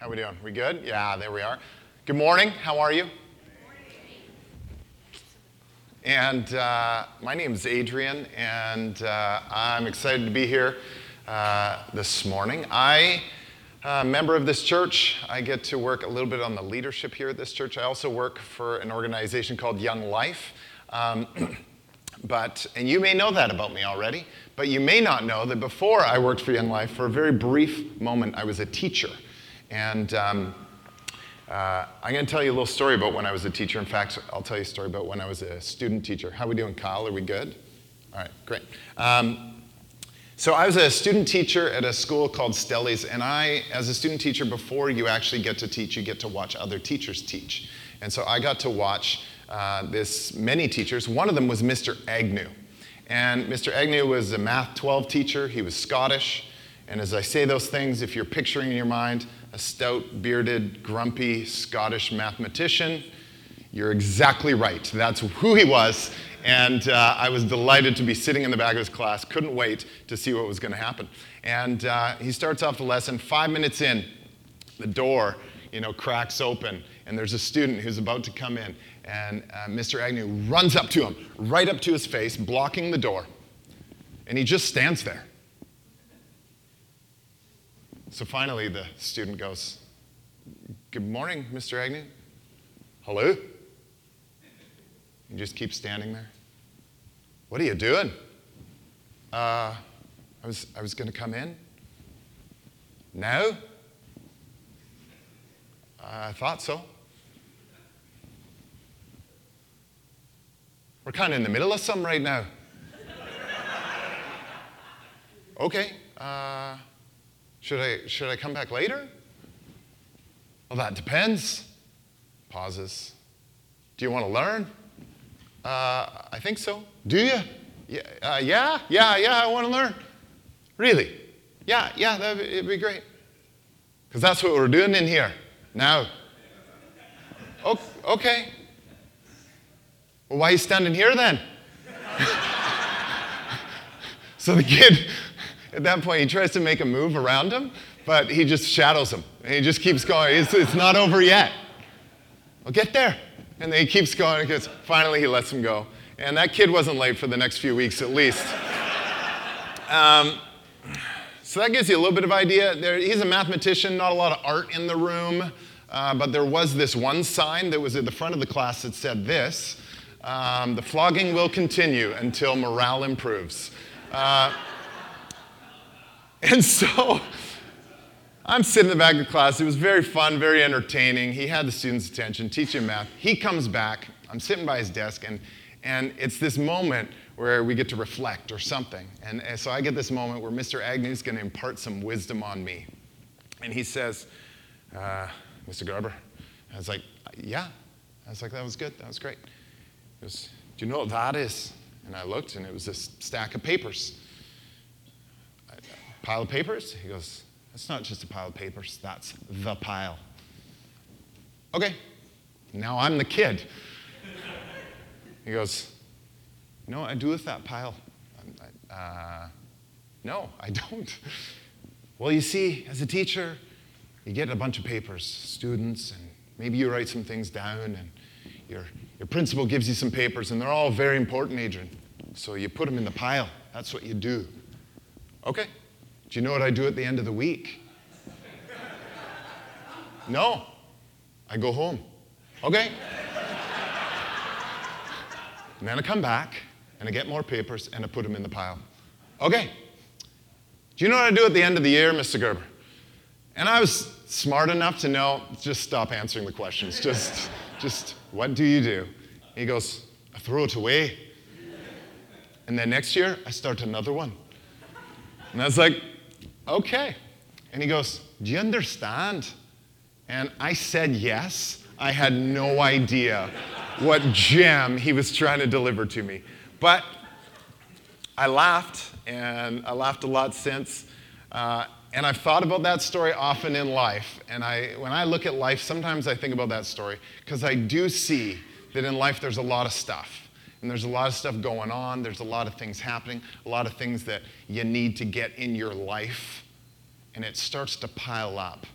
How we doing? We good? Yeah, there we are. Good morning. How are you? And my name is Adrian, and I'm excited to be here this morning. I'm a member of this church. I get to work a little bit on the leadership here at this church. I also work for an organization called Young Life. And you may know that about me already, but you may not know that before I worked for Young Life, for a very brief moment, I was a teacher. And I'm going to tell you a little story about when I was a teacher. In fact, I'll tell you a story about when I was a student teacher. How are we doing, Kyle? Are we good? All right, great. So I was a student teacher at a school called Stellies, and as a student teacher, before you actually get to teach, you get to watch other teachers teach. And so I got to watch many teachers. One of them was Mr. Agnew. And Mr. Agnew was a Math 12 teacher. He was Scottish. And as I say those things, if you're picturing in your mind a stout, bearded, grumpy Scottish mathematician, you're exactly right. That's who he was. And I was delighted to be sitting in the back of his class. Couldn't wait to see what was going to happen. And he starts off the lesson. 5 minutes in, the door, cracks open. And there's a student who's about to come in. And Mr. Agnew runs up to him, right up to his face, blocking the door. And he just stands there. So finally, the student goes, "Good morning, Mr. Agnew." "Hello?" He just keeps standing there. "What are you doing?" I was going to come in." "No?" "I thought so." "We're kind of in the middle of something right now." "Okay. Should I come back later?" "Well, that depends." Pauses. "Do you want to learn?" I think so." "Do you?" Yeah, I want to learn." "Really?" Yeah, it'd be great. "Because that's what we're doing in here now." "Okay. Well, why are you standing here then?" So the kid, at that point, he tries to make a move around him, but he just shadows him. And he just keeps going. It's not over yet. "Well, get there." And then he keeps going because finally he lets him go. And that kid wasn't late for the next few weeks at least. So that gives you a little bit of idea. He's a mathematician, not a lot of art in the room. But there was this one sign that was at the front of the class that said this: "The flogging will continue until morale improves." And so I'm sitting in the back of the class. It was very fun, very entertaining. He had the students' attention, teaching math. He comes back. I'm sitting by his desk, and it's this moment where we get to reflect or something. And so I get this moment where Mr. Agnew's going to impart some wisdom on me. And he says, "Mr. Garber." I was like, "Yeah." I was like, "That was good. That was great." He goes, "Do you know what that is?" And I looked, and it was this stack of papers. "Pile of papers?" He goes, "That's not just a pile of papers. That's the pile." Okay, now I'm the kid. He goes, "You know what I do with that pile?" "No, I don't." "Well, you see, as a teacher, you get a bunch of papers, students, and maybe you write some things down, and your principal gives you some papers, and they're all very important, Adrian. So you put them in the pile. That's what you do." "Okay. Do you know what I do at the end of the week?" "No. I go home." "Okay." And then I come back, and I get more papers, and I put them in the pile. "Okay. Do you know what I do at the end of the year, Mr. Gerber?" And I was smart enough to know, just stop answering the questions. Just what do you do? He goes, "I throw it away. And then next year, I start another one." And I was like, "Okay." And he goes, "Do you understand?" And I said yes. I had no idea what gem he was trying to deliver to me. But I laughed, and I laughed a lot since. And I've thought about that story often in life. And when I look at life, sometimes I think about that story because I do see that in life there's a lot of stuff. And there's a lot of stuff going on. There's a lot of things happening, a lot of things that you need to get in your life. And it starts to pile up.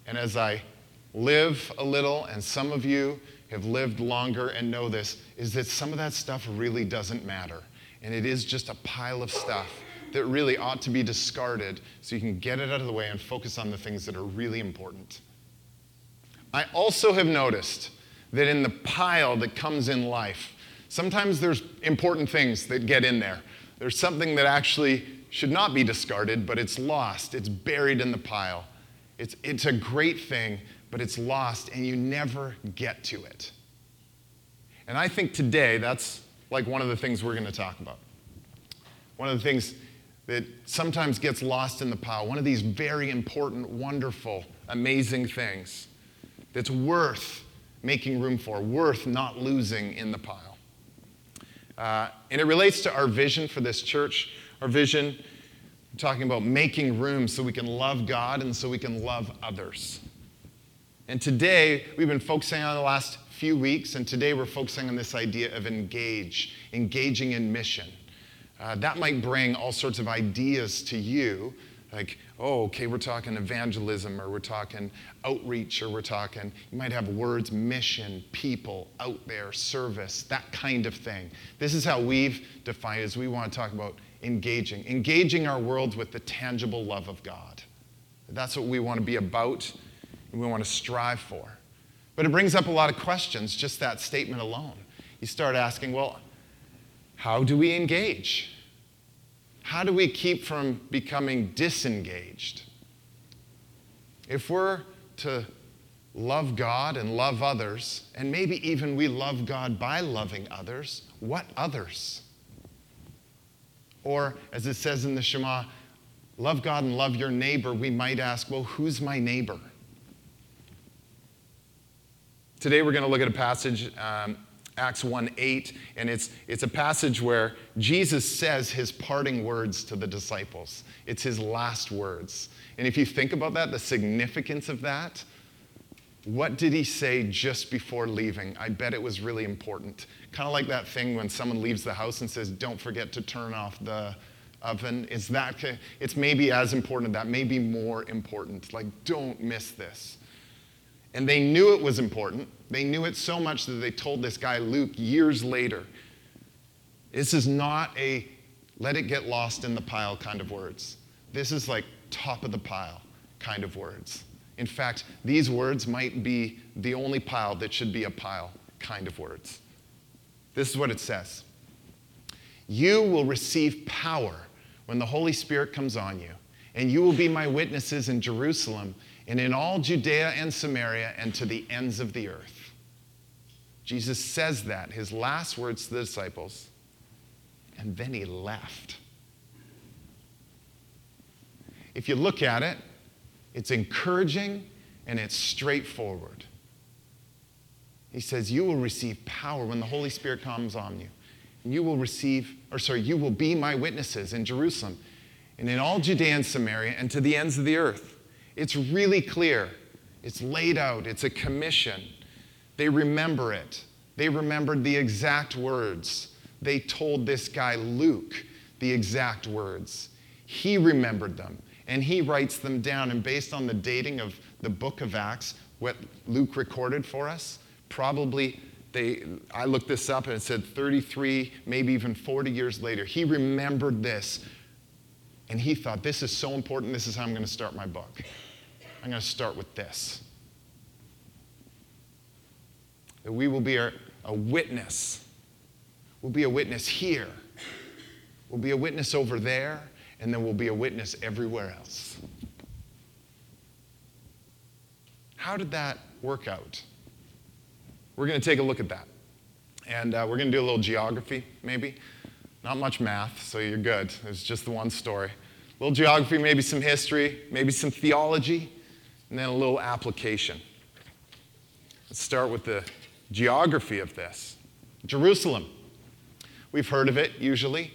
and as I live a little, and some of you have lived longer and know this, is that some of that stuff really doesn't matter. And it is just a pile of stuff that really ought to be discarded so you can get it out of the way and focus on the things that are really important. I also have noticed that in the pile that comes in life, sometimes there's important things that get in there. There's something that actually should not be discarded, but it's lost. It's buried in the pile. It's a great thing, but it's lost, and you never get to it. And I think today that's like one of the things we're going to talk about. One of the things that sometimes gets lost in the pile, one of these very important, wonderful, amazing things that's worth making room for, worth not losing in the pile. And it relates to our vision for this church. Our vision, we're talking about making room so we can love God and so we can love others. And today, we've been focusing on the last few weeks, and today we're focusing on this idea of engaging in mission. That might bring all sorts of ideas to you, like, oh, okay, we're talking evangelism, or we're talking outreach, or you might have words, mission, people, out there, service, that kind of thing. This is how we've defined it, as we want to talk about engaging our world with the tangible love of God. That's what we want to be about, and we want to strive for. But it brings up a lot of questions, just that statement alone. You start asking, well, how do we engage? How do we keep from becoming disengaged? If we're to love God and love others, and maybe even we love God by loving others, what others? Or, as it says in the Shema, love God and love your neighbor, we might ask, well, who's my neighbor? Today we're going to look at a passage, Acts 1:8, and it's a passage where Jesus says his parting words to the disciples. It's his last words. And if you think about that, the significance of that, what did he say just before leaving? I bet it was really important. Kind of like that thing when someone leaves the house and says, don't forget to turn off the oven. It's maybe as important as that, maybe more important. Like, don't miss this. And they knew it was important. They knew it so much that they told this guy, Luke, years later, this is not a let it get lost in the pile kind of words. This is like top of the pile kind of words. In fact, these words might be the only pile that should be a pile kind of words. This is what it says. You will receive power when the Holy Spirit comes on you, and you will be my witnesses in Jerusalem and in all Judea and Samaria and to the ends of the earth. Jesus says that, his last words to the disciples, and then he left. If you look at it, it's encouraging and it's straightforward. He says, you will receive power when the Holy Spirit comes on you. And you will be my witnesses in Jerusalem and in all Judea and Samaria and to the ends of the earth. It's really clear. It's laid out. It's a commission. They remember it. They remembered the exact words. They told this guy, Luke, the exact words. He remembered them, and he writes them down. And based on the dating of the book of Acts, what Luke recorded for us, probably I looked this up, and it said 33, maybe even 40 years later, he remembered this. And he thought, this is so important, this is how I'm going to start my book. I'm going to start with this. That we will be a witness. We'll be a witness here. We'll be a witness over there, and then we'll be a witness everywhere else. How did that work out? We're going to take a look at that. And we're going to do a little geography, maybe. Not much math, so you're good. It's just the one story. A little geography, maybe some history, maybe some theology, and then a little application. Let's start with the geography of this. Jerusalem. We've heard of it, usually.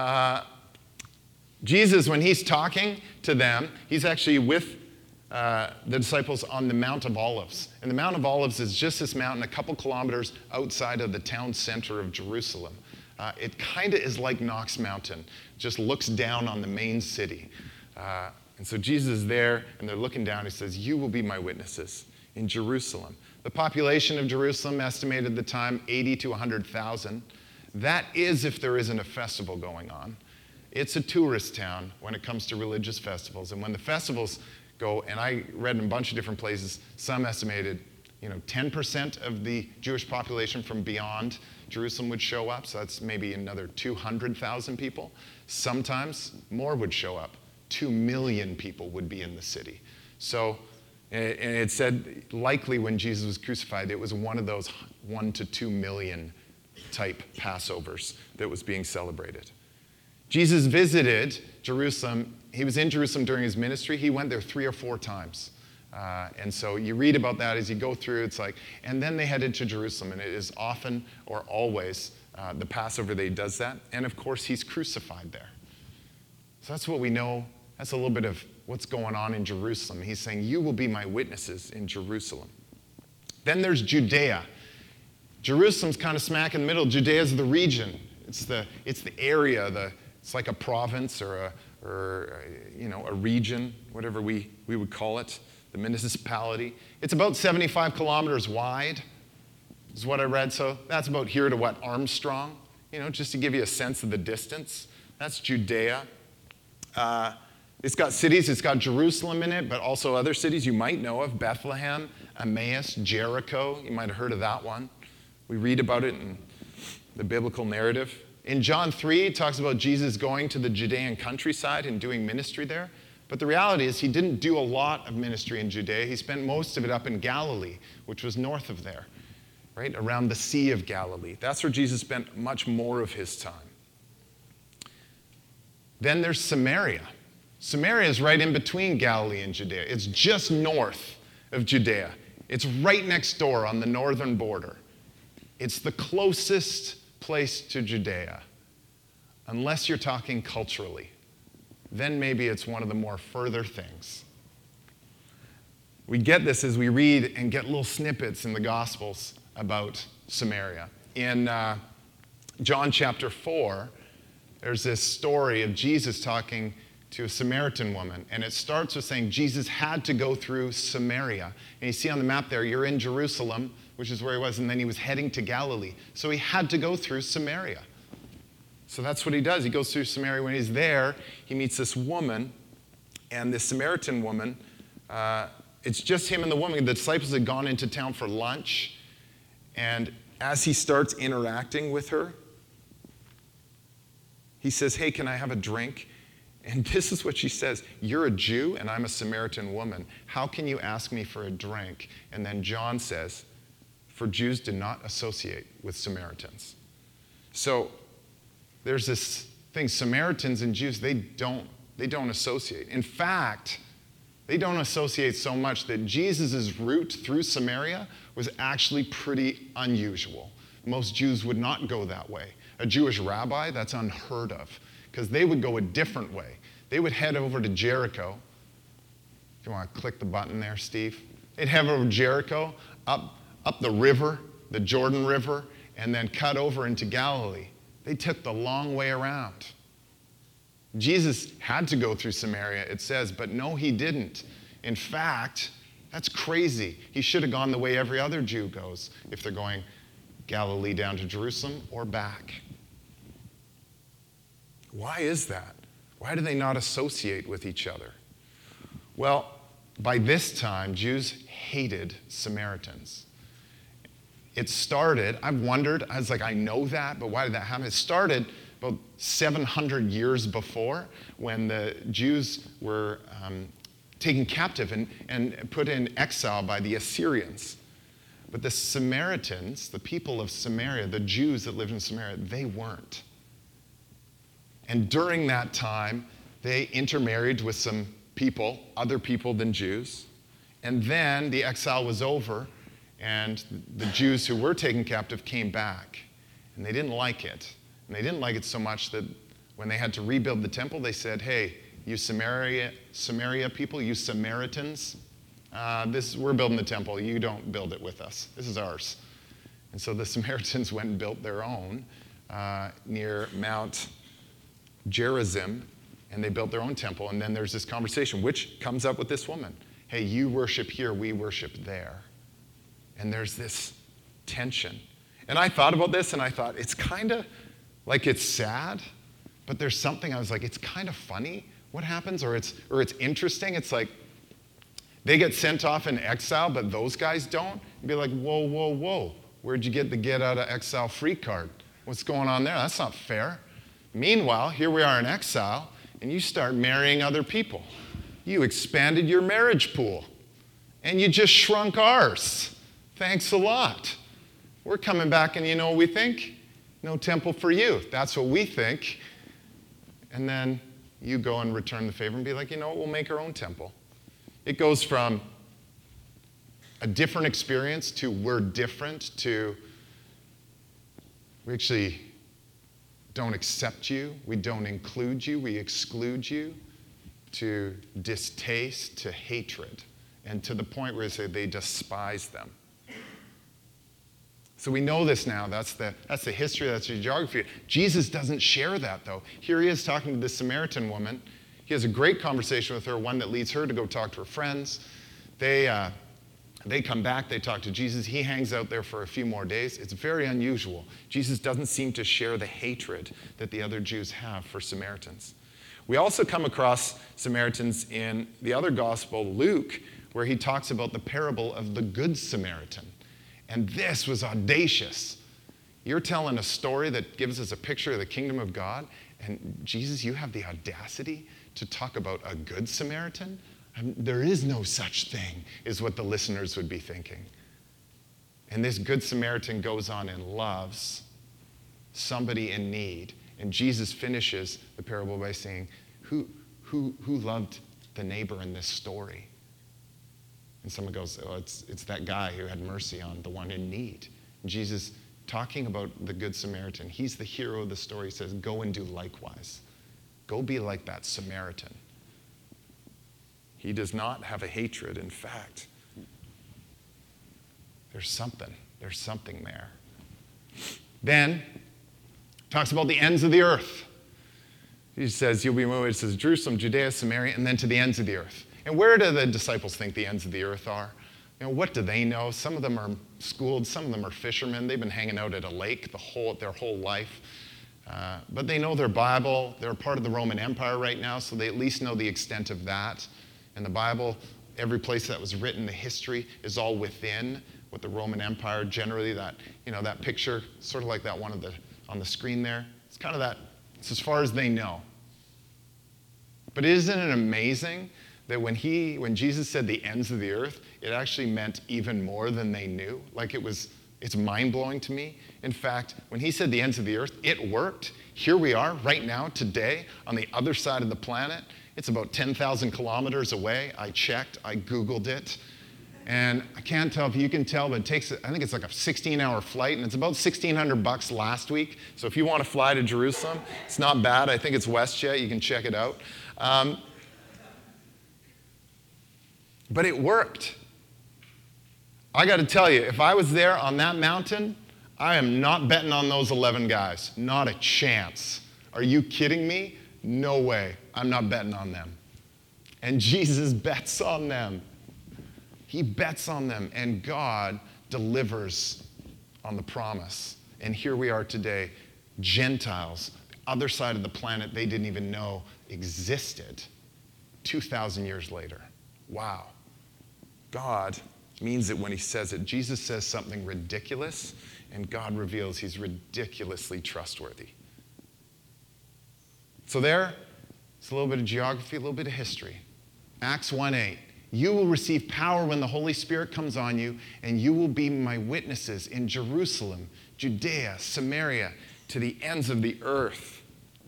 Jesus, when he's talking to them, he's actually with the disciples on the Mount of Olives. And the Mount of Olives is just this mountain a couple kilometers outside of the town center of Jerusalem. It kind of is like Knox Mountain, just looks down on the main city. And so Jesus is there, and they're looking down. He says, you will be my witnesses in Jerusalem. The population of Jerusalem, estimated at the time, 80 to 100,000. That is if there isn't a festival going on. It's a tourist town when it comes to religious festivals. And when the festivals go, and I read in a bunch of different places, some estimated 10% of the Jewish population from beyond Jerusalem would show up. So that's maybe another 200,000 people. Sometimes more would show up. 2 million people would be in the city. So, and it said likely when Jesus was crucified, it was one of those 1 to 2 million type Passovers that was being celebrated. Jesus visited Jerusalem. He was in Jerusalem during his ministry. He went there 3 or 4 times. And so you read about that as you go through. It's like, and then they headed to Jerusalem, and it is often or always the Passover that he does that. And of course, he's crucified there. So that's what we know. That's a little bit of what's going on in Jerusalem. He's saying, you will be my witnesses in Jerusalem. Then there's Judea. Jerusalem's kind of smack in the middle. Judea's the region. It's the area. It's like a province or a region, whatever we would call it, the municipality. It's about 75 kilometers wide, is what I read. So that's about here to what, Armstrong? Just to give you a sense of the distance. That's Judea. It's got cities. It's got Jerusalem in it, but also other cities you might know of: Bethlehem, Emmaus, Jericho. You might have heard of that one. We read about it in the biblical narrative. In John 3, it talks about Jesus going to the Judean countryside and doing ministry there. But the reality is he didn't do a lot of ministry in Judea. He spent most of it up in Galilee, which was north of there, right? Around the Sea of Galilee. That's where Jesus spent much more of his time. Then there's Samaria. Samaria is right in between Galilee and Judea. It's just north of Judea. It's right next door on the northern border. It's the closest place to Judea, unless you're talking culturally. Then maybe it's one of the more further things. We get this as we read and get little snippets in the Gospels about Samaria. In John chapter 4, there's this story of Jesus talking to a Samaritan woman, and it starts with saying Jesus had to go through Samaria. And you see on the map there, you're in Jerusalem, which is where he was, and then he was heading to Galilee. So he had to go through Samaria. So that's what he does. He goes through Samaria. When he's there, he meets this woman, and this Samaritan woman, it's just him and the woman. The disciples had gone into town for lunch, and as he starts interacting with her, he says, hey, can I have a drink? And this is what she says: you're a Jew and I'm a Samaritan woman. How can you ask me for a drink? And then John says, for Jews do not associate with Samaritans. So there's this thing, Samaritans and Jews, they don't associate. In fact, they don't associate so much that Jesus' route through Samaria was actually pretty unusual. Most Jews would not go that way. A Jewish rabbi, that's unheard of, because they would go a different way. They would head over to Jericho. If you want to click the button there, Steve. They'd head over to Jericho, up the river, the Jordan River, and then cut over into Galilee. They took the long way around. Jesus had to go through Samaria, it says, but no, he didn't. In fact, that's crazy. He should have gone the way every other Jew goes if they're going Galilee down to Jerusalem or back. Why is that? Why do they not associate with each other? Well, by this time, Jews hated Samaritans. It started, I've wondered, I was like, I know that, but why did that happen? It started about 700 years before, when the Jews were taken captive and put in exile by the Assyrians. But the Samaritans, the people of Samaria, the Jews that lived in Samaria, they weren't. And during that time, they intermarried with some people, other people than Jews. And then the exile was over, and the Jews who were taken captive came back. And they didn't like it. And they didn't like it so much that when they had to rebuild the temple, they said, hey, you Samaria people, you Samaritans, we're building the temple. You don't build it with us. This is ours. And so the Samaritans went and built their own near Mount Gerizim, and they built their own temple. And then there's this conversation, which comes up with this woman. Hey, you worship here, we worship there. And there's this tension. And I thought about this, and I thought, it's kind of like it's sad, but there's something, I was like, it's kind of funny what happens, or it's interesting. It's like they get sent off in exile, but those guys don't. And be like, whoa, whoa, whoa. Where'd you get the get out of exile free card? What's going on there? That's not fair. Meanwhile, here we are in exile, and you start marrying other people. You expanded your marriage pool, and you just shrunk ours. Thanks a lot. We're coming back, and you know what we think? No temple for you. That's what we think. And then you go and return the favor and be like, you know what? We'll make our own temple. It goes from a different experience to we're different to we actually don't accept you, we don't include you, we exclude you, to distaste, to hatred, and to the point where they say they despise them. So we know this now. That's the history, that's the geography. Jesus doesn't share that, though. Here he is talking to this Samaritan woman. He has a great conversation with her, one that leads her to go talk to her friends. They come back, they talk to Jesus. He hangs out there for a few more days. It's very unusual. Jesus doesn't seem to share the hatred that the other Jews have for Samaritans. We also come across Samaritans in the other gospel, Luke, where he talks about the parable of the Good Samaritan. And this was audacious. You're telling a story that gives us a picture of the kingdom of God, and Jesus, you have the audacity to talk about a Good Samaritan? There is no such thing, is what the listeners would be thinking. And this Good Samaritan goes on and loves somebody in need. And Jesus finishes the parable by saying, who loved the neighbor in this story? And someone goes, oh, it's that guy who had mercy on the one in need. And Jesus, talking about the Good Samaritan, he's the hero of the story. He says, go and do likewise. Go be like that Samaritan. He does not have a hatred. In fact, there's something there. Then, talks about the ends of the earth. He says, you'll be moved. It says Jerusalem, Judea, Samaria, and then to the ends of the earth. And where do the disciples think the ends of the earth are? You know, what do they know? Some of them are schooled. Some of them are fishermen. They've been hanging out at a lake their whole life. But they know their Bible. They're a part of the Roman Empire right now, so they at least know the extent of that. And the Bible, every place that was written, the history is all within what the Roman Empire, generally that picture, sort of like that one on the screen there. It's kind of that, it's as far as they know. But isn't it amazing that when Jesus said the ends of the earth, it actually meant even more than they knew? Like it's mind-blowing to me. In fact, when he said the ends of the earth, it worked. Here we are right now, today, on the other side of the planet. It's about 10,000 kilometers away. I checked, I Googled it. And I can't tell if you can tell, but I think it's like a 16-hour flight, and it's about $1,600 last week. So if you want to fly to Jerusalem, it's not bad. I think it's WestJet. You can check it out. But it worked. I got to tell you, if I was there on that mountain, I am not betting on those 11 guys. Not a chance. Are you kidding me? No way. I'm not betting on them. And Jesus bets on them. He bets on them, and God delivers on the promise. And here we are today, Gentiles, the other side of the planet they didn't even know existed 2,000 years later. Wow. God means it when he says it. Jesus says something ridiculous, and God reveals he's ridiculously trustworthy. So there's a little bit of geography, a little bit of history. Acts 1:8. You will receive power when the Holy Spirit comes on you, and you will be my witnesses in Jerusalem, Judea, Samaria, to the ends of the earth.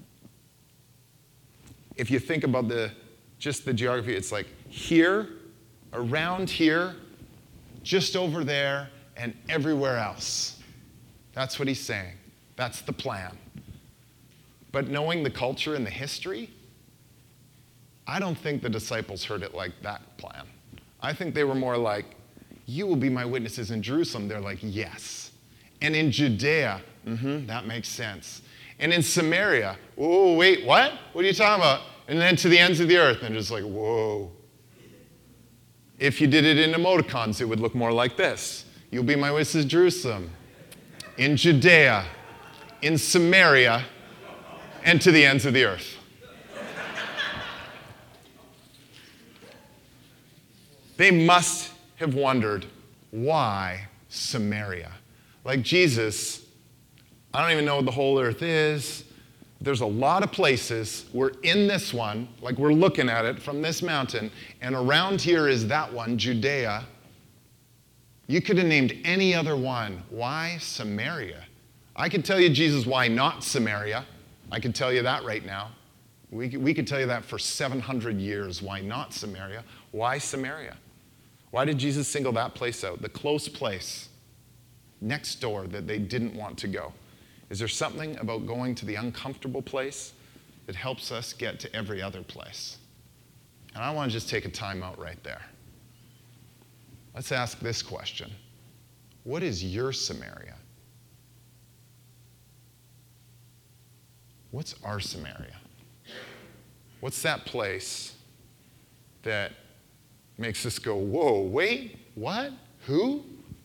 If you think about just the geography, it's like here, around here, just over there, and everywhere else. That's what he's saying. That's the plan. But knowing the culture and the history, I don't think the disciples heard it like that plan. I think they were more like, you will be my witnesses in Jerusalem. They're like, yes. And in Judea, that makes sense. And in Samaria, oh, wait, what? What are you talking about? And then to the ends of the earth. And just like, whoa. If you did it in emoticons, it would look more like this. You'll be my witnesses in Jerusalem, in Judea, in Samaria, and to the ends of the earth. They must have wondered, why Samaria? Like Jesus, I don't even know what the whole earth is. There's a lot of places. We're in this one, like we're looking at it from this mountain, and around here is that one, Judea. You could have named any other one. Why Samaria? I could tell you, Jesus, why not Samaria? I could tell you that right now. We could tell you that for 700 years. Why not Samaria? Why Samaria? Why did Jesus single that place out? The close place next door that they didn't want to go. Is there something about going to the uncomfortable place that helps us get to every other place? And I want to just take a time out right there. Let's ask this question. What is your Samaria? What's our Samaria? What's that place that makes us go, whoa, wait, what? Who?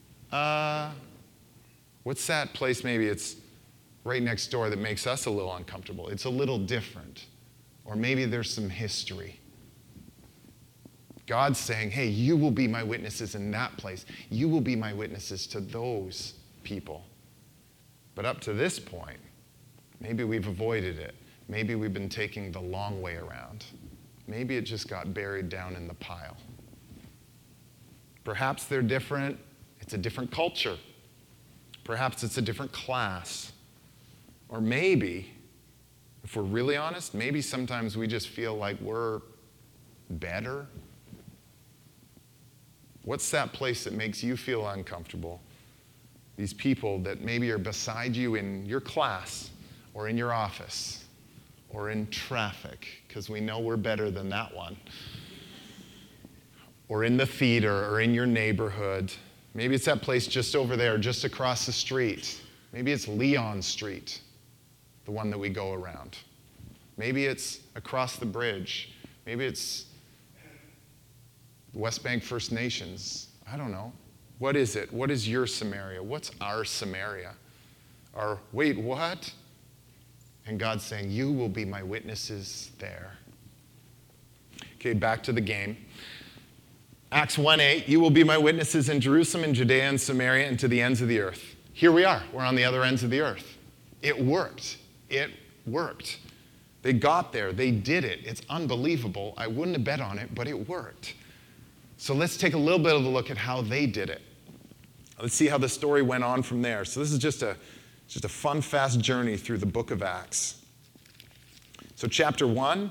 What's that place, maybe it's right next door, that makes us a little uncomfortable? It's a little different. Or maybe there's some history. God's saying, hey, you will be my witnesses in that place. You will be my witnesses to those people. But up to this point, maybe we've avoided it. Maybe we've been taking the long way around. Maybe it just got buried down in the pile. Perhaps they're different. It's a different culture. Perhaps it's a different class. Or maybe, if we're really honest, maybe sometimes we just feel like we're better. What's that place that makes you feel uncomfortable? These people that maybe are beside you in your class or in your office or in traffic, because we know we're better than that one. Or in the theater, or in your neighborhood. Maybe it's that place just over there, just across the street. Maybe it's Leon Street, the one that we go around. Maybe it's across the bridge. Maybe it's the West Bank First Nations. I don't know. What is it? What is your Samaria? What's our Samaria? Or, wait, what? And God's saying, you will be my witnesses there. Okay, back to the game. Acts 1:8, you will be my witnesses in Jerusalem, in Judea, and Samaria, and to the ends of the earth. Here we are. We're on the other ends of the earth. It worked. It worked. They got there. They did it. It's unbelievable. I wouldn't have bet on it, but it worked. So let's take a little bit of a look at how they did it. Let's see how the story went on from there. So this is just a fun, fast journey through the book of Acts. So chapter 1,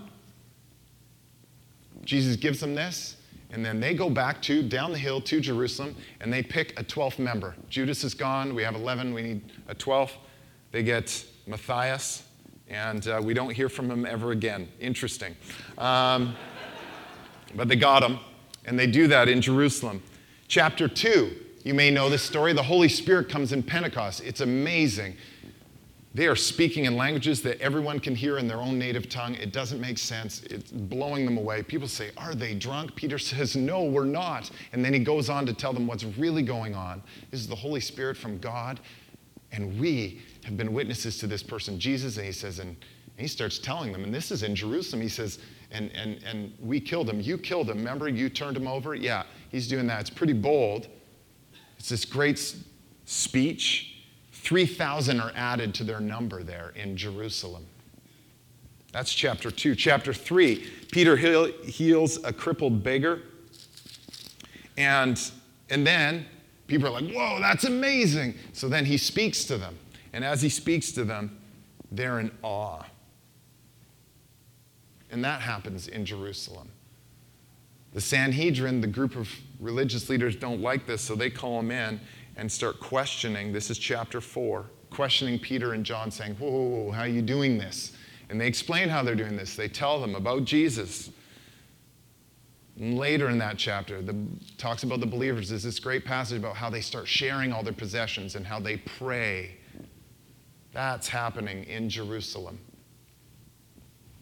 Jesus gives them this. And then they go back down the hill to Jerusalem, and they pick a 12th member. Judas is gone. We have 11. We need a 12th. They get Matthias, and we don't hear from him ever again. Interesting. But they got him, and they do that in Jerusalem. Chapter 2, you may know this story. The Holy Spirit comes in Pentecost. It's amazing. They are speaking in languages that everyone can hear in their own native tongue. It doesn't make sense. It's blowing them away. People say, are they drunk? Peter says, no, we're not. And then he goes on to tell them what's really going on. This is the Holy Spirit from God, and we have been witnesses to this person, Jesus. And he says, and he starts telling them, and this is in Jerusalem. He says, and we killed him. You killed him. Remember, you turned him over? Yeah, he's doing that. It's pretty bold. It's this great speech. 3,000 are added to their number there in Jerusalem. That's chapter 2. Chapter 3, Peter heals a crippled beggar. And then people are like, whoa, that's amazing. So then he speaks to them. And as he speaks to them, they're in awe. And that happens in Jerusalem. The Sanhedrin, the group of religious leaders, don't like this, so they call him in and start questioning. This is chapter 4, questioning Peter and John, saying, whoa, how are you doing this? And they explain how they're doing this. They tell them about Jesus. And later in that chapter, talks about the believers. There's this great passage about how they start sharing all their possessions and how they pray. That's happening in Jerusalem.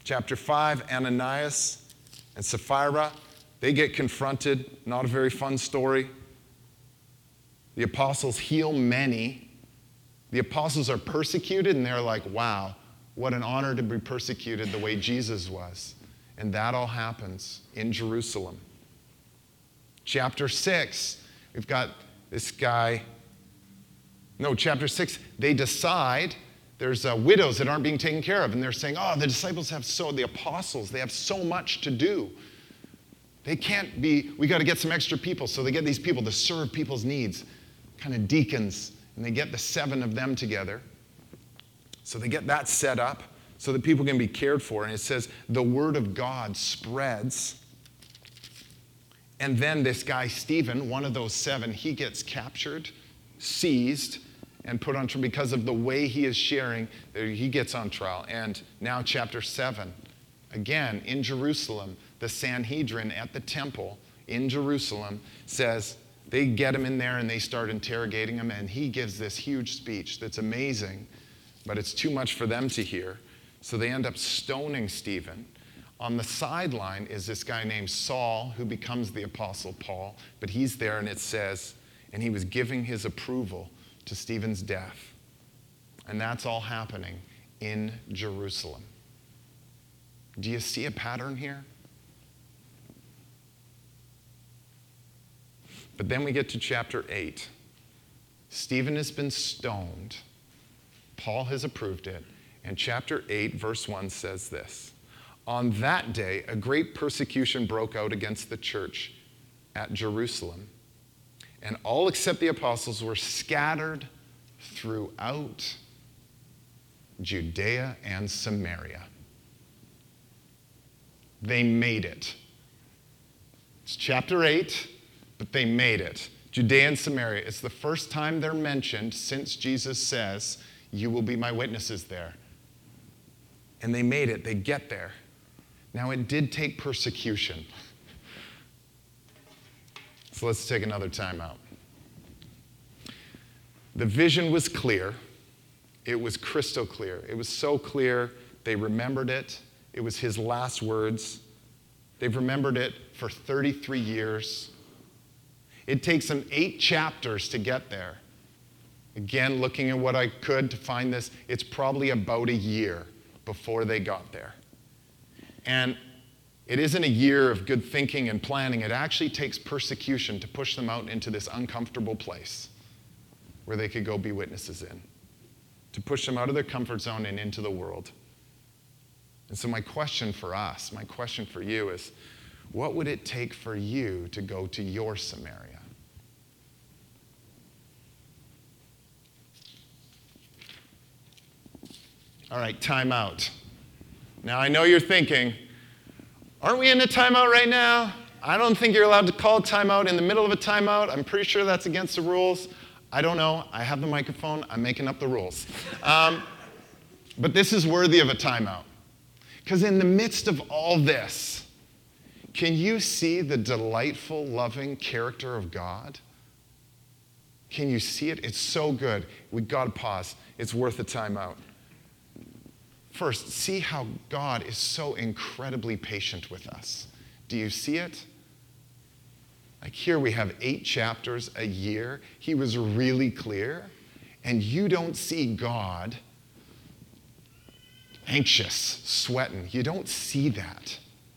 Chapter 5, Ananias and Sapphira, they get confronted. Not a very fun story. The apostles heal many. The apostles are persecuted, and they're like, wow, what an honor to be persecuted the way Jesus was. And that all happens in Jerusalem. Chapter 6, we've got this guy. No, chapter 6, they decide there's widows that aren't being taken care of. And they're saying, oh, the apostles, they have so much to do. We got to get some extra people. So they get these people to serve people's needs, kind of deacons. And they get the 7 of them together. So they get that set up so that people can be cared for. And it says the word of God spreads. And then this guy, Stephen, one of those 7, he gets captured, seized, and put on trial because of the way he is sharing. He gets on trial. And now chapter 7, again, in Jerusalem, the Sanhedrin at the temple in Jerusalem says, they get him in there and they start interrogating him, and he gives this huge speech that's amazing, but it's too much for them to hear. So they end up stoning Stephen. On the sideline is this guy named Saul, who becomes the Apostle Paul, but he's there, and it says, and he was giving his approval to Stephen's death. And that's all happening in Jerusalem. Do you see a pattern here? But then we get to chapter 8. Stephen has been stoned. Paul has approved it. And chapter 8, verse 1 says this. On that day, a great persecution broke out against the church at Jerusalem. And all except the apostles were scattered throughout Judea and Samaria. They made it. It's chapter 8. But they made it. Judea and Samaria. It's the first time they're mentioned since Jesus says, you will be my witnesses there. And they made it. They get there. Now, it did take persecution. So let's take another time out. The vision was clear. It was crystal clear. It was so clear, they remembered it. It was his last words. They've remembered it for 33 years. It takes them 8 chapters to get there. Again, looking at what I could to find this, it's probably about a year before they got there. And it isn't a year of good thinking and planning. It actually takes persecution to push them out into this uncomfortable place where they could go be witnesses in, to push them out of their comfort zone and into the world. And so my question for us, my question for you is, what would it take for you to go to your Samaria? All right, time out. Now, I know you're thinking, aren't we in a timeout right now? I don't think you're allowed to call a timeout in the middle of a timeout. I'm pretty sure that's against the rules. I don't know. I have the microphone. I'm making up the rules. But this is worthy of a timeout. Because in the midst of all this, can you see the delightful, loving character of God? Can you see it? It's so good. We've got to pause. It's worth a timeout. First, see how God is so incredibly patient with us. Do you see it? Like here we have 8 chapters a year. He was really clear. And you don't see God anxious, sweating. You don't see that.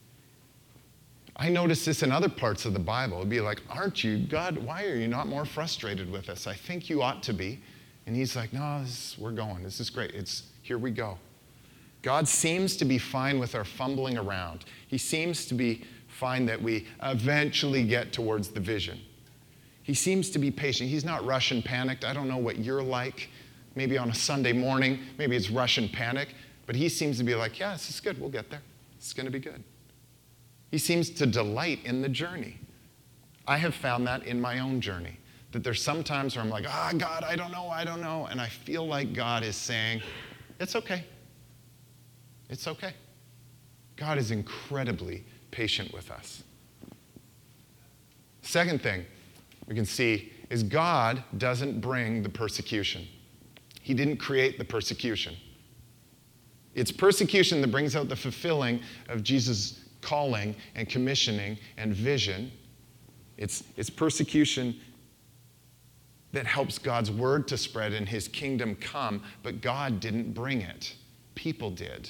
I notice this in other parts of the Bible. It'd be like, aren't you, God, why are you not more frustrated with us? I think you ought to be. And he's like, no, we're going. This is great. Here we go. God seems to be fine with our fumbling around. He seems to be fine that we eventually get towards the vision. He seems to be patient. He's not Russian panicked. I don't know what you're like. Maybe on a Sunday morning, maybe it's Russian panic. But he seems to be like, yeah, this is good. We'll get there. It's going to be good. He seems to delight in the journey. I have found that in my own journey. That there's some times where I'm like, God, I don't know. And I feel like God is saying, it's okay. It's okay. God is incredibly patient with us. Second thing we can see is God doesn't bring the persecution. He didn't create the persecution. It's persecution that brings out the fulfilling of Jesus' calling and commissioning and vision. It's persecution that helps God's word to spread and his kingdom come, but God didn't bring it. People did.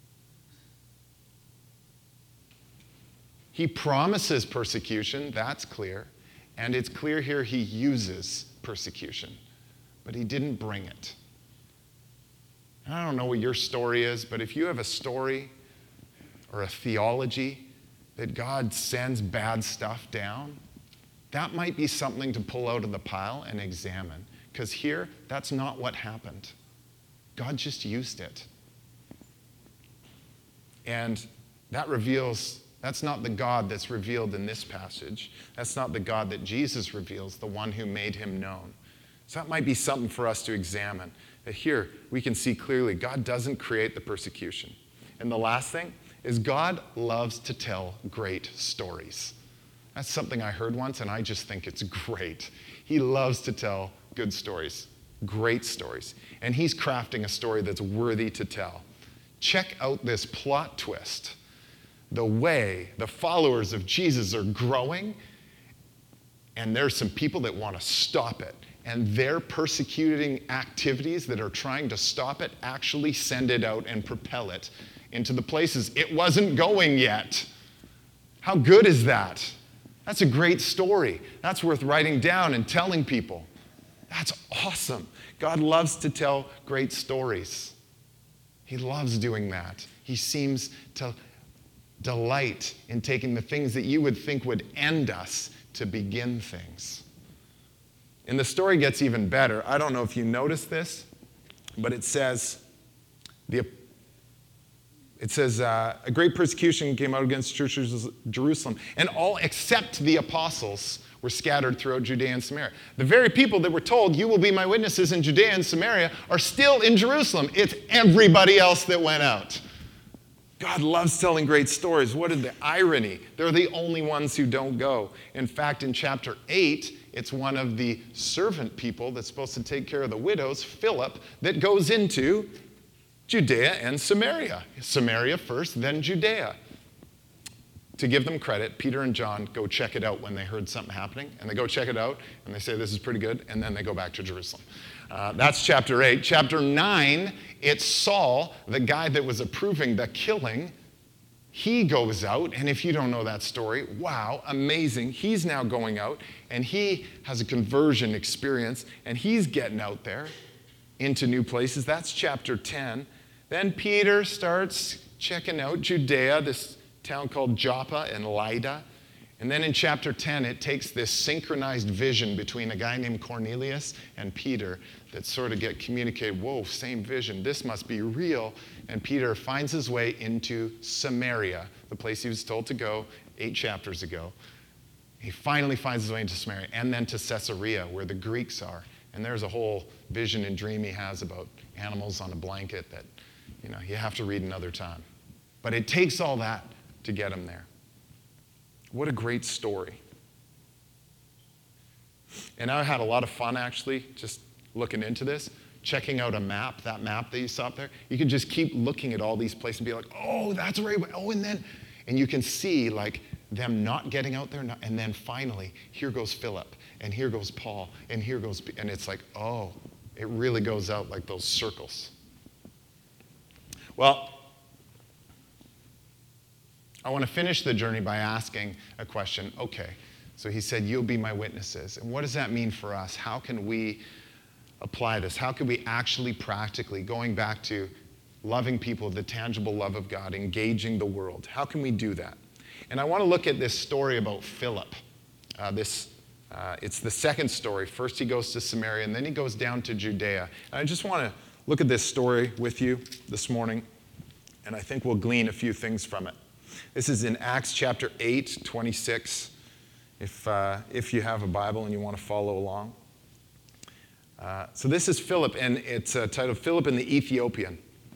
He promises persecution, that's clear. And it's clear here he uses persecution, but he didn't bring it. And I don't know what your story is, but if you have a story or a theology that God sends bad stuff down, that might be something to pull out of the pile and examine. Because here, that's not what happened. God just used it. And that reveals, that's not the God that's revealed in this passage. That's not the God that Jesus reveals, the one who made him known. So that might be something for us to examine. That here, we can see clearly God doesn't create the persecution. And the last thing is God loves to tell great stories. That's something I heard once, and I just think it's great. He loves to tell good stories, great stories. And he's crafting a story that's worthy to tell. Check out this plot twist. The way the followers of Jesus are growing, and there's some people that want to stop it. And their persecuting activities that are trying to stop it actually send it out and propel it into the places it wasn't going yet. How good is that? That's a great story. That's worth writing down and telling people. That's awesome. God loves to tell great stories. He loves doing that. He seems to delight in taking the things that you would think would end us to begin things. And the story gets even better. I don't know if you noticed this, but it says, a great persecution came out against Jerusalem, and all except the apostles were scattered throughout Judea and Samaria. The very people that were told, you will be my witnesses in Judea and Samaria, are still in Jerusalem. It's everybody else that went out. God loves telling great stories. What is the irony? They're the only ones who don't go. In fact, in chapter 8, it's one of the servant people that's supposed to take care of the widows, Philip, that goes into Judea and Samaria. Samaria first, then Judea. To give them credit, Peter and John go check it out when they heard something happening, and they go check it out, and they say, this is pretty good, and then they go back to Jerusalem. That's chapter 8. Chapter 9, it's Saul, the guy that was approving the killing. He goes out, and if you don't know that story, wow, amazing. He's now going out, and he has a conversion experience, and he's getting out there into new places. That's chapter 10. Then Peter starts checking out Judea, this town called Joppa and Lydda. And then in chapter 10, it takes this synchronized vision between a guy named Cornelius and Peter that sort of get communicated, whoa, same vision, this must be real. And Peter finds his way into Samaria, the place he was told to go 8 chapters ago. He finally finds his way into Samaria, and then to Caesarea, where the Greeks are. And there's a whole vision and dream he has about animals on a blanket that, you have to read another time. But it takes all that to get him there. What a great story. And I had a lot of fun, actually, just looking into this, checking out a map, that map that you saw up there. You can just keep looking at all these places and be like, oh, that's right. Oh, and you can see, like, them not getting out there. And then finally, here goes Philip, and here goes Paul, and here goes, and it's like, oh, it really goes out like those circles. Well, I want to finish the journey by asking a question. Okay, so he said, you'll be my witnesses. And what does that mean for us? How can we apply this? How can we actually practically, going back to loving people, the tangible love of God, engaging the world, how can we do that? And I want to look at this story about Philip. It's the second story. First he goes to Samaria, and then he goes down to Judea. And I just want to look at this story with you this morning, and I think we'll glean a few things from it. This is in Acts chapter 8, 26, if you have a Bible and you want to follow along. So this is Philip, and it's titled Philip and the Ethiopian.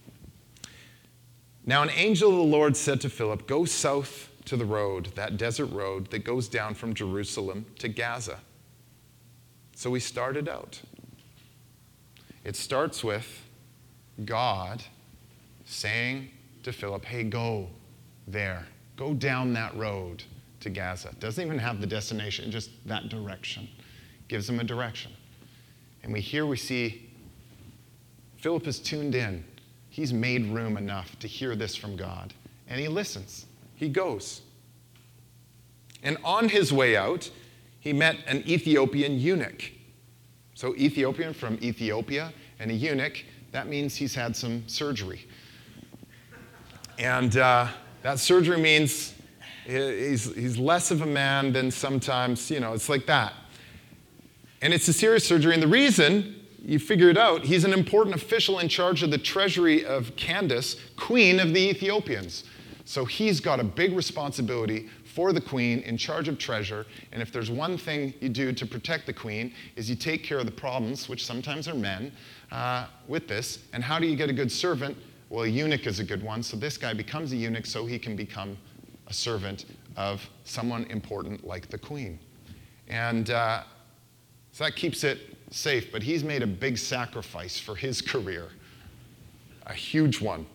Now an angel of the Lord said to Philip, go south to the road, that desert road that goes down from Jerusalem to Gaza. So we started out. It starts with God saying to Philip, hey, go there. Go down that road to Gaza. Doesn't even have the destination, just that direction. Gives him a direction. And we see Philip is tuned in. He's made room enough to hear this from God. And he listens. He goes. And on his way out, he met an Ethiopian eunuch. So Ethiopian from Ethiopia, and a eunuch, that means he's had some surgery. And that surgery means he's less of a man than sometimes, it's like that. And it's a serious surgery, and the reason, you figure it out, he's an important official in charge of the treasury of Candace, queen of the Ethiopians. So he's got a big responsibility for the queen, in charge of treasure, and if there's one thing you do to protect the queen, is you take care of the problems, which sometimes are men, with this. And how do you get a good servant? Well, a eunuch is a good one, so this guy becomes a eunuch so he can become a servant of someone important like the queen. And so that keeps it safe, but he's made a big sacrifice for his career, a huge one.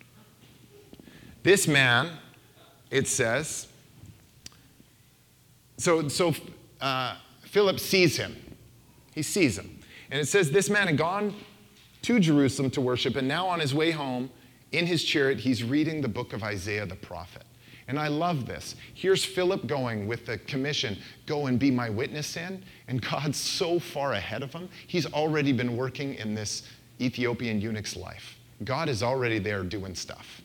This man, it says, so Philip sees him. He sees him. And it says this man had gone to Jerusalem to worship, and now on his way home, in his chariot, he's reading the book of Isaiah the prophet. And I love this. Here's Philip going with the commission, go and be my witness in, and God's so far ahead of him, he's already been working in this Ethiopian eunuch's life. God is already there doing stuff.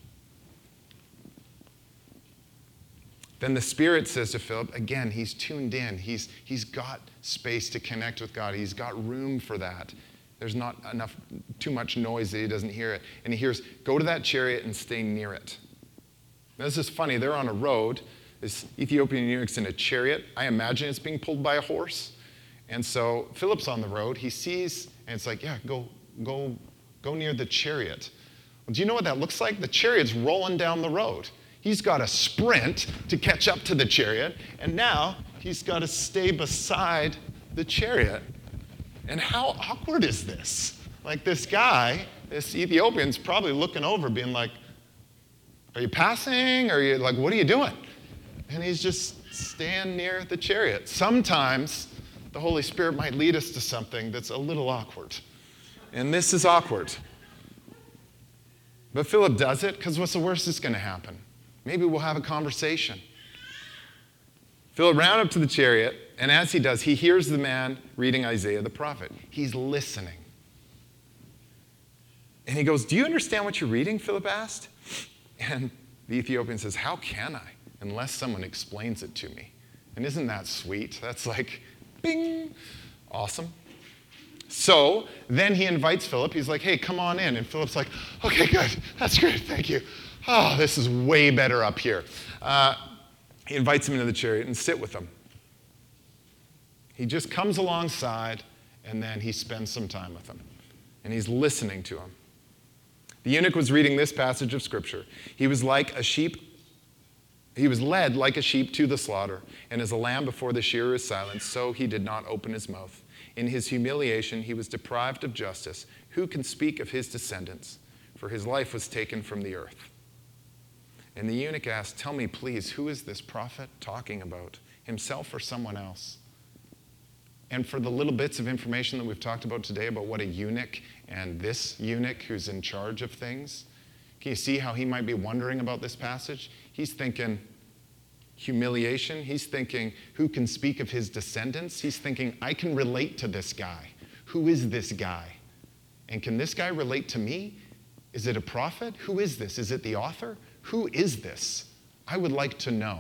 Then the Spirit says to Philip, again, he's tuned in. He's got space to connect with God. He's got room for that. There's not too much noise that he doesn't hear it. And he hears, go to that chariot and stay near it. Now, this is funny. They're on a road. This Ethiopian eunuch's in a chariot. I imagine it's being pulled by a horse. And so Philip's on the road. He sees, and it's like, yeah, go near the chariot. Well, do you know what that looks like? The chariot's rolling down the road. He's got to sprint to catch up to the chariot, and now he's got to stay beside the chariot. And how awkward is this? Like this guy, this Ethiopian's probably looking over being like, are you passing? Are you like, what are you doing? And he's just staying near the chariot. Sometimes the Holy Spirit might lead us to something that's a little awkward. And this is awkward. But Philip does it because what's the worst that's going to happen? Maybe we'll have a conversation. Philip ran up to the chariot, and as he does, he hears the man reading Isaiah the prophet. He's listening. And he goes, do you understand what you're reading? Philip asked. And the Ethiopian says, how can I, unless someone explains it to me? And isn't that sweet? That's like, bing, awesome. So then he invites Philip. He's like, hey, come on in. And Philip's like, okay, good. That's great. Thank you. Oh, this is way better up here. He invites him into the chariot and sit with him. He just comes alongside, and then he spends some time with him. And he's listening to him. The eunuch was reading this passage of Scripture. He was led like a sheep to the slaughter, and as a lamb before the shearer is silent, so he did not open his mouth. In his humiliation, he was deprived of justice. Who can speak of his descendants? For his life was taken from the earth. And the eunuch asked, tell me, please, who is this prophet talking about, himself or someone else? And for the little bits of information that we've talked about today about what a eunuch and this eunuch who's in charge of things, can you see how he might be wondering about this passage? He's thinking humiliation. He's thinking, who can speak of his descendants? He's thinking, I can relate to this guy. Who is this guy? And can this guy relate to me? Is it a prophet? Who is this? Is it the author? Who is this? I would like to know.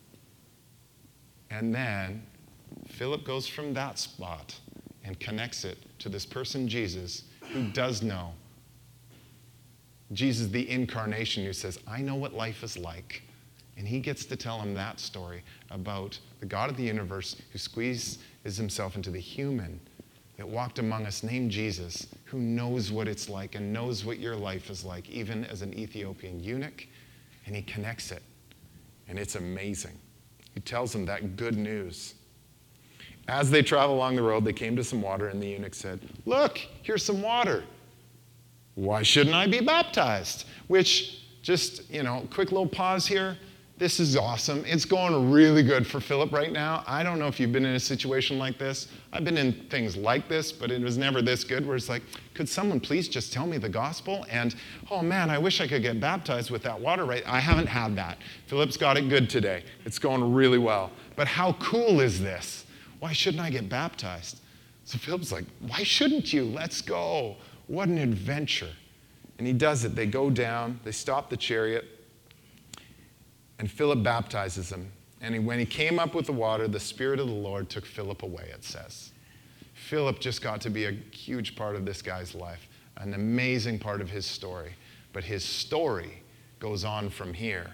And then Philip goes from that spot and connects it to this person, Jesus, who does know. Jesus, the incarnation, who says, I know what life is like. And he gets to tell him that story about the God of the universe who squeezes himself into the human that walked among us named Jesus, who knows what it's like and knows what your life is like, even as an Ethiopian eunuch. And he connects it. And it's amazing. He tells him that good news. As they travel along the road, they came to some water, and the eunuch said, look, here's some water. why shouldn't I be baptized? Which, just, quick little pause here. This is awesome. It's going really good for Philip right now. I don't know if you've been in a situation like this. I've been in things like this, but it was never this good, where it's like, could someone please just tell me the gospel? And, oh man, I wish I could get baptized with that water, right? I haven't had that. Philip's got it good today. It's going really well. But how cool is this? Why shouldn't I get baptized? So Philip's like, why shouldn't you? Let's go. What an adventure. And he does it. They go down, they stop the chariot, and Philip baptizes him. And when he came up with the water, the Spirit of the Lord took Philip away, it says. Philip just got to be a huge part of this guy's life, an amazing part of his story. But his story goes on from here.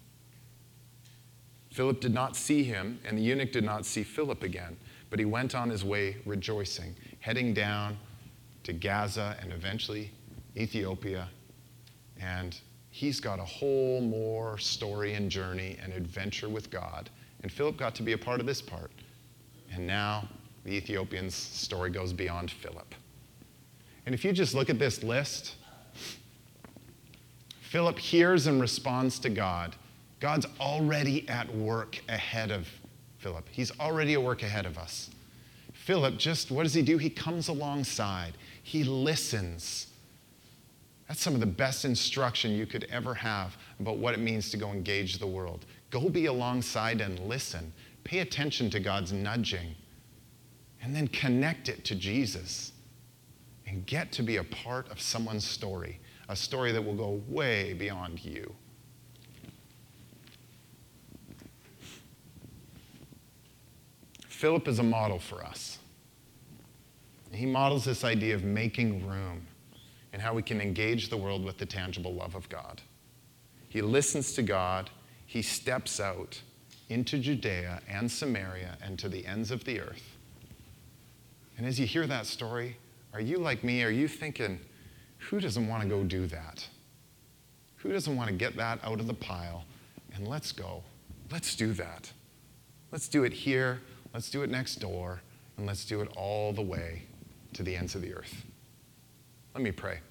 Philip did not see him, and the eunuch did not see Philip again, but he went on his way rejoicing, heading down to Gaza and eventually Ethiopia. And he's got a whole more story and journey and adventure with God. And Philip got to be a part of this part. And now the Ethiopian's story goes beyond Philip. And if you just look at this list, Philip hears and responds to God. God's already at work ahead of Philip. He's already at work ahead of us. Philip, just what does he do? He comes alongside. He listens. That's some of the best instruction you could ever have about what it means to go engage the world. Go be alongside and listen. Pay attention to God's nudging. And then connect it to Jesus. And get to be a part of someone's story. A story that will go way beyond you. Philip is a model for us. He models this idea of making room and how we can engage the world with the tangible love of God. He listens to God. He steps out into Judea and Samaria and to the ends of the earth. And as you hear that story, are you like me? Are you thinking, who doesn't want to go do that? Who doesn't want to get that out of the pile? And let's go. Let's do that. Let's do it here. Let's do it next door. And let's do it all the way to the ends of the earth. Let me pray.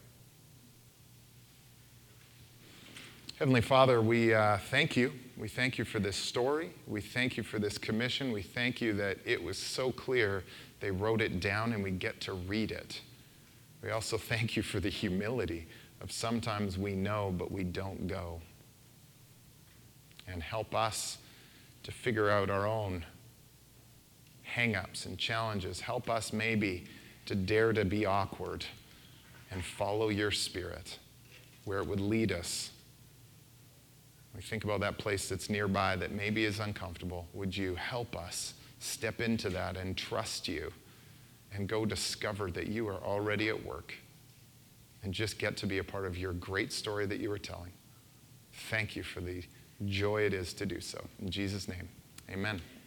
Heavenly Father, we thank you. We thank you for this story. We thank you for this commission. We thank you that it was so clear they wrote it down and we get to read it. We also thank you for the humility of sometimes we know but we don't go. And help us to figure out our own hang-ups and challenges. Help us maybe to dare to be awkward and follow your Spirit where it would lead us. We think about that place that's nearby that maybe is uncomfortable. Would you help us step into that and trust you and go discover that you are already at work and just get to be a part of your great story that you were telling? Thank you for the joy it is to do so. In Jesus' name, amen.